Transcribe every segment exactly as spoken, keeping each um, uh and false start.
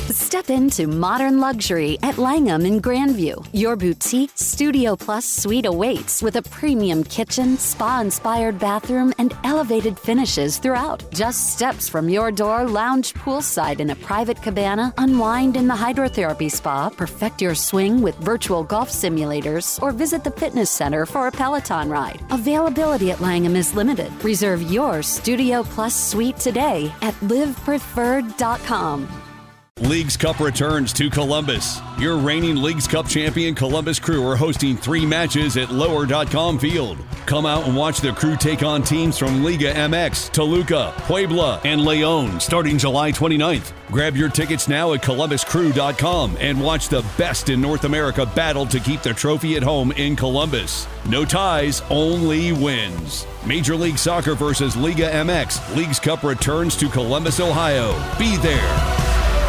Step into modern luxury at Langham in Grandview. Your boutique Studio Plus suite awaits with a premium kitchen, spa-inspired bathroom, and elevated finishes throughout. Just steps from your door, lounge poolside in a private cabana, unwind in the hydrotherapy spa, perfect your swing with virtual golf simulators, or visit the fitness center for a Peloton ride. Availability at Langham is limited. Reserve your Studio Plus suite today at live preferred dot com. Leagues Cup returns to Columbus. Your reigning Leagues Cup champion Columbus Crew are hosting three matches at lower dot com Field. Come out and watch the Crew take on teams from Liga M X, Toluca, Puebla, and León starting July twenty-ninth. Grab your tickets now at columbus crew dot com and watch the best in North America battle to keep the trophy at home in Columbus. No ties, only wins. Major League Soccer versus Liga M X. Leagues Cup returns to Columbus, Ohio. Be there.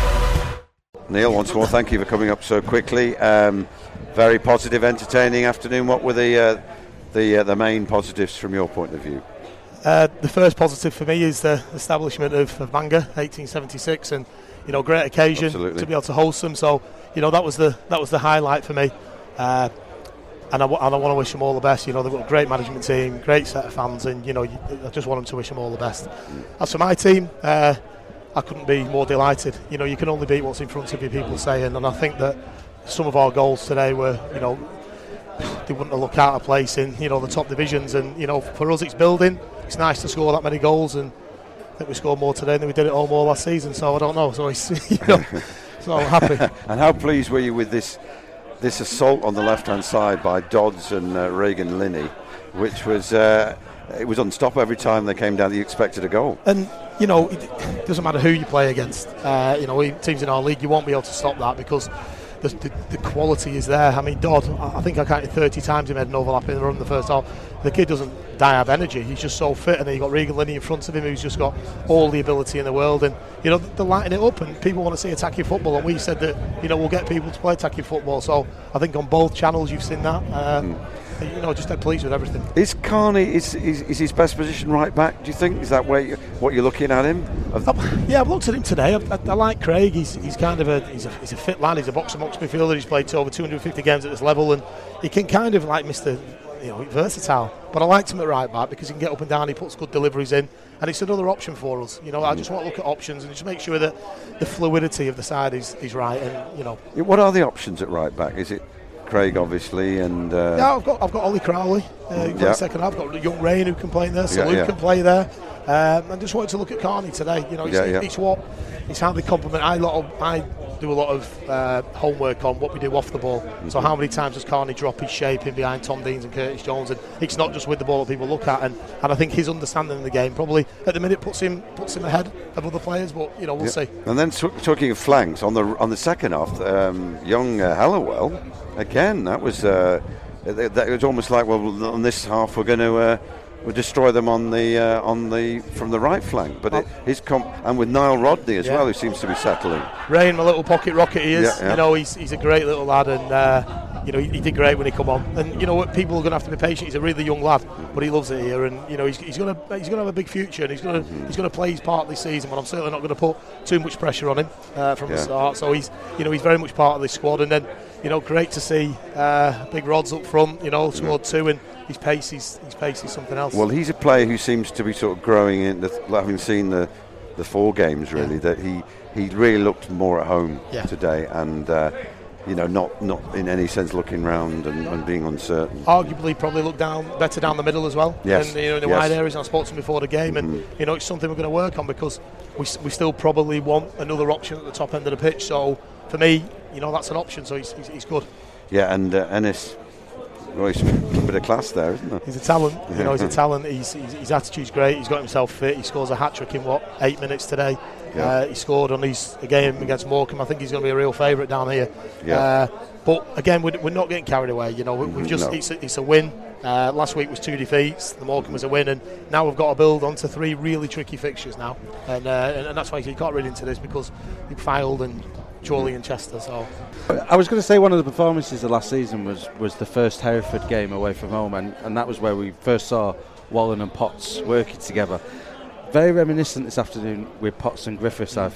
Neil, once more, thank you for coming up so quickly. Um, very positive, entertaining afternoon. What were the uh, the uh, the main positives from your point of view? Uh, the first positive for me is the establishment of, of Bangor, eighteen seventy-six, and you know, great occasion Absolutely. to be able to host them. So you know, that was the that was the highlight for me. Uh, and I, w- and I want to wish them all the best. You know, they've got a great management team, great set of fans, and you know, you, I just want them to wish them all the best. Mm. As for my team. Uh, I couldn't be more delighted. You know, you can only beat what's in front of you, people saying, and I think that some of our goals today were, you know, they wouldn't have looked out of place in, you know, the top divisions. And, you know, for us it's building. It's nice to score that many goals, and I think we scored more today than we did it all more last season, so I don't know. So, it's, you know, so I'm happy. And how pleased were you with this this assault on the left-hand side by Dodds and uh, Regan Linney, which was... Uh, it was unstoppable every time they came down. You expected a goal. And, you know, it doesn't matter who you play against. Uh, you know, teams in our league, you won't be able to stop that because the, the, the quality is there. I mean, Dodd, I think I counted thirty times he made an overlap in the run in the first half. The kid doesn't die of energy. He's just so fit. And then you've got Regan Linney in front of him who's just got all the ability in the world. And, you know, they're lighting it up and people want to see attacking football. And we said that, you know, we'll get people to play attacking football. So I think on both channels you've seen that. Uh, mm. You know, just dead pleased with everything. Is Carney is, is is his best position right back? Do you think is that where you, what you're looking at him? I've, yeah, I've looked at him today. I, I, I like Craig. He's he's kind of a he's a he's a fit lad. He's a box to box midfielder. He's played to over two hundred fifty games at this level, and he can kind of like Mister You know, versatile. But I liked him at right back because he can get up and down. He puts good deliveries in, and it's another option for us. You know, I just want to look at options and just make sure that the fluidity of the side is is right. And you know, what are the options at right back? Is it Craig, obviously, and uh, yeah, I've got I've got Ollie Crowley. Uh, yeah. Second half, I've got young Rain who can play there. Salute yeah, yeah. can play there. Um, I just wanted to look at Carney today. You know, it's, yeah, yeah. it's what it's how they complement. I lot of, I do a lot of uh, homework on what we do off the ball. Mm-hmm. So how many times does Carney drop his shape in behind Tom Deans and Curtis Jones? And it's not just with the ball that people look at. And, and I think his understanding of the game probably at the minute puts him puts him ahead of other players. But you know, we'll yeah. see. And then t- talking of flanks on the on the second half, um, young uh, Hallowell again. That was uh, that, that was almost like, well, on this half we're going to. Uh, We'll destroy them on the uh, on the from the right flank, but it, his comp and with Niall Rodney as yeah. well, who seems to be settling. Rain, my little pocket rocket, he is. Yeah, yeah. You know, he's he's a great little lad, and uh, you know he, he did great when he come on. And you know what, people are going to have to be patient. He's a really young lad, but he loves it here, and you know he's he's going to he's going to have a big future, and he's going to mm-hmm. he's going to play his part this season. But I'm certainly not going to put too much pressure on him uh, from yeah. the start. So he's you know he's very much part of this squad, and then you know great to see uh, big Rods up front. You know, scored mm-hmm. two and. His pace is his pace is something else. Well, he's a player who seems to be sort of growing in. The, having seen the, the four games, really, yeah. that he, he really looked more at home yeah. today, and uh, you know, not not in any sense looking round and, and being uncertain. Arguably, probably looked down better down the middle as well. Yes, and, you know, in the yes. wide areas. And I spoke to him before the game, mm-hmm. and you know, it's something we're going to work on because we we still probably want another option at the top end of the pitch. So for me, you know, that's an option. So he's he's, he's good. Yeah, and uh, Ennis. Well, he's a bit of class there, isn't there? He's a talent. You know, he's a talent. He's, he's, his attitude's great. He's got himself fit. He scores a hat-trick in, what, eight minutes today. Yeah. Uh, he scored on his game against Morecambe. I think he's going to be a real favourite down here. Yeah. Uh, but, again, we're, we're not getting carried away. You know, we, we've just no. it's, a, it's a win. Uh, last week was two defeats. The Morecambe was a win. And now we've got to build onto three really tricky fixtures now. And, uh, and, and that's why you can't read into this because we filed and Chorley and Chester. So I was going to say one of the performances of last season was, was the first Hereford game away from home, and, and that was where we first saw Wallen and Potts working together. Very reminiscent this afternoon with Potts and Griffiths, I thought.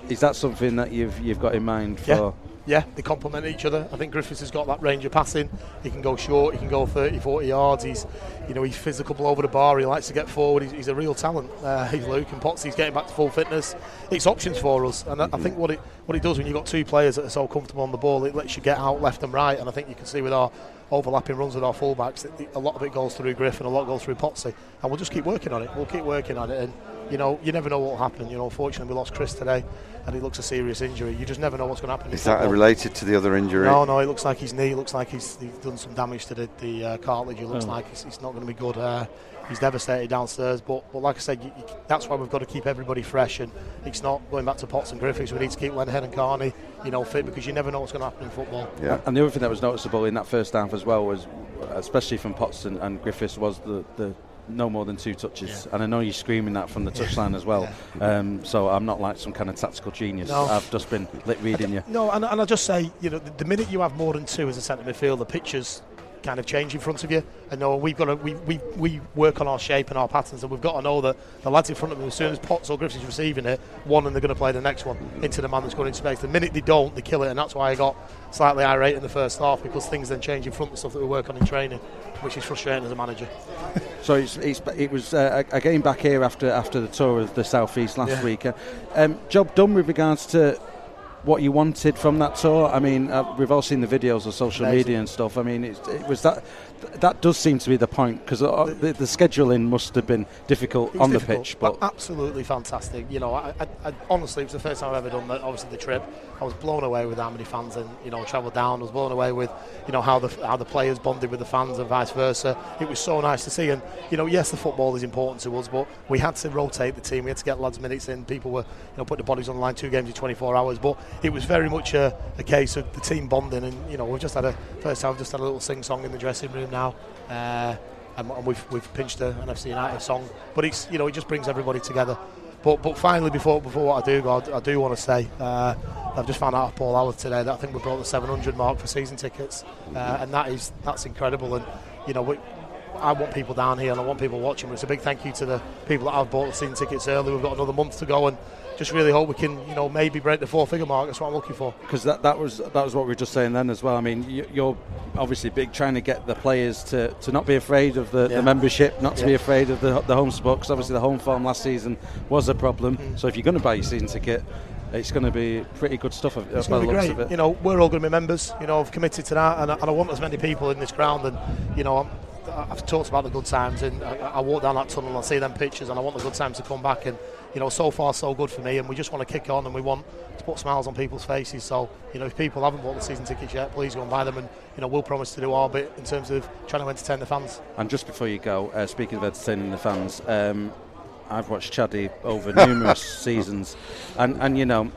is that something that you've you've got in mind for? Yeah. Yeah, they complement each other. I think Griffiths has got that range of passing. He can go short, he can go thirty, forty yards. He's, you know, he's physical over the bar. He likes to get forward. He's, he's a real talent. Uh, he's Luke, and Potsy's getting back to full fitness. It's options for us, and I, I think what it what it does when you've got two players that are so comfortable on the ball, it lets you get out left and right. And I think you can see with our overlapping runs with our fullbacks, that a lot of it goes through Griff and a lot goes through Potsy. And we'll just keep working on it. We'll keep working on it, and you know, you never know what will happen. You know, unfortunately, we lost Chris today, and it looks a serious injury. You just never know what's going to happen. Is that related to the other injury? No, no, it looks like his knee. It looks like he's, he's done some damage to the, the uh, cartilage. It looks oh. like it's, it's not going to be good. Uh, he's devastated downstairs. But, but like I said, you, you, that's why we've got to keep everybody fresh. And it's not going back to Potts and Griffiths. We need to keep Lenhead and Carney, you know, fit, because you never know what's going to happen in football. Yeah. And the other thing that was noticeable in that first half as well was, especially from Potts and, and Griffiths, was the, the no more than two touches. Yeah. And I know you're screaming that from the touchline yeah. as well. Yeah. Um, so I'm not like some kind of tactical genius. No. I've just been lip reading you. No, and, and I'll just say, you know, the, the minute you have more than two as a centre midfield, the pictures kind of change in front of you. And no, we've got to we, we, we work on our shape and our patterns, and we've got to know that the lads in front of them, as soon as Potts or Griffiths is receiving it, one, and they're going to play the next one into the man that's going into space. The minute they don't, they kill it, and that's why I got slightly irate in the first half, because things then change in front of stuff that we work on in training, which is frustrating as a manager. So it's, it's, it was uh, a game back here after after the tour of the South East last yeah. week. Uh, um, job done with regards to what you wanted from that tour. I mean, uh, we've all seen the videos of social Amazing. media and stuff. I mean, it, it was that that does seem to be the point, because uh, the, the scheduling must have been difficult on difficult, the pitch. But absolutely fantastic. You know, I, I, I, honestly, it was the first time I've ever done that. Obviously, the trip, I was blown away with how many fans, and you know, travelled down. I was blown away with, you know, how the how the players bonded with the fans and vice versa. It was so nice to see. And you know, yes, the football is important to us, but we had to rotate the team. We had to get lads minutes in. People were, you know, putting the bodies on the line. Two games in twenty-four hours, but it was very much a, a case of the team bonding. And you know, we've just had a first time. We've just had a little sing-song in the dressing room now. Uh, and, and we've we've pinched a, an F C United song, but it's, you know, it just brings everybody together. But but finally, before before what I do go, I, I do want to say uh, I've just found out of Paul Howard today that I think we broke the seven hundred mark for season tickets, uh, and that is that's incredible. And you know, we, I want people down here and I want people watching. But it's a big thank you to the people that have bought the season tickets early. We've got another month to go, and just really hope we can, you know, maybe break the four-figure mark. That's what I'm looking for. Because that, that was that was what we were just saying then as well. I mean, you're obviously big trying to get the players to, to not be afraid of the, yeah. the membership, not to yeah. be afraid of the the home support. Because obviously the home form last season was a problem. Mm. So if you're going to buy your season ticket, it's going to be pretty good stuff. It's going to be great. You know, we're all going to be members. You know, I've committed to that, and I, and I want as many people in this ground. And you know, I'm, I've talked about the good times, and I, I walk down that tunnel and I see them pictures, and I want the good times to come back. And you know, so far so good for me, and we just want to kick on, and we want to put smiles on people's faces. So you know, if people haven't bought the season tickets yet, please go and buy them, and you know, we'll promise to do our bit in terms of trying to entertain the fans. And just before you go, uh, speaking of entertaining the fans, um, I've watched Chaddy over numerous seasons, and and you know,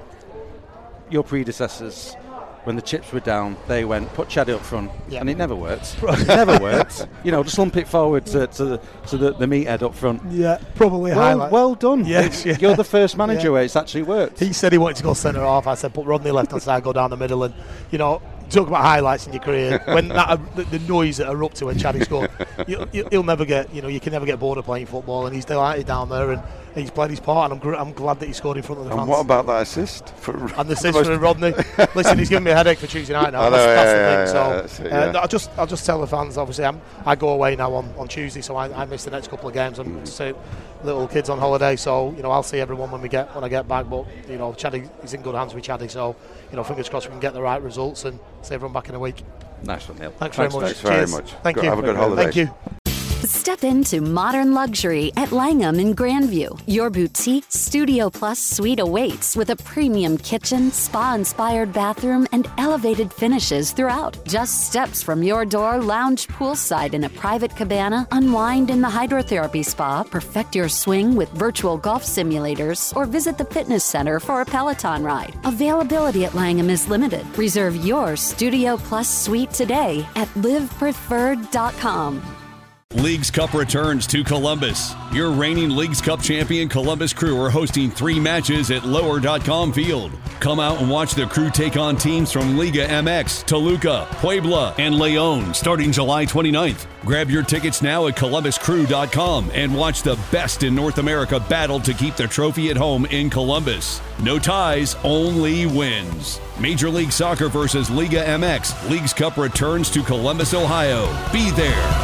your predecessors, when the chips were down, they went, put Chaddy up front, yeah. and it never worked. It never worked. You know, just lump it forward to, to, the, to the, the meathead up front. Yeah, probably well, highlight. Well done. Yes, yeah. You're the first manager yeah. where it's actually worked. He said he wanted to go centre half. I said, put Rodney left hand side, go down the middle. And, you know, talk about highlights in your career. When that, uh, the, the noise that erupted when Chaddy scored, you, you, he'll never get, you know, you can never get bored of playing football. And he's delighted down there, and he's played his part, and I'm, gr- I'm glad that he scored in front of the and fans. And what about that assist? For and the assist for Rodney. Listen, he's giving me a headache for Tuesday night now. I know, that's yeah, that's yeah, the thing. yeah, so it, yeah. uh, I'll just I'll just tell the fans. Obviously, I'm, I go away now on, on Tuesday, so I, I miss the next couple of games. I'm mm. little kids on holiday, so you know, I'll see everyone when we get when I get back. But you know, Chaddy is in good hands with Chaddy, so you know, fingers crossed we can get the right results and see everyone back in a week. Nice one, Neil. Thanks, Thanks very much. Thanks very Cheers. much. Thank go, you. Have a good holiday. Thank you. Step into modern luxury at Langham in Grandview. Your boutique Studio Plus suite awaits with a premium kitchen, spa-inspired bathroom, and elevated finishes throughout. Just steps from your door, lounge poolside in a private cabana, unwind in the hydrotherapy spa, perfect your swing with virtual golf simulators, or visit the fitness center for a Peloton ride. Availability at Langham is limited. Reserve your Studio Plus suite today at live preferred dot com. Leagues Cup returns to Columbus. Your reigning Leagues Cup champion Columbus Crew are hosting three matches at lower dot com Field. Come out and watch the Crew take on teams from Liga M X, Toluca, Puebla, and León starting July twenty-ninth. Grab your tickets now at columbus crew dot com and watch the best in North America battle to keep the trophy at home in Columbus. No ties, only wins. Major League Soccer versus Liga M X. Leagues Cup returns to Columbus, Ohio. Be there.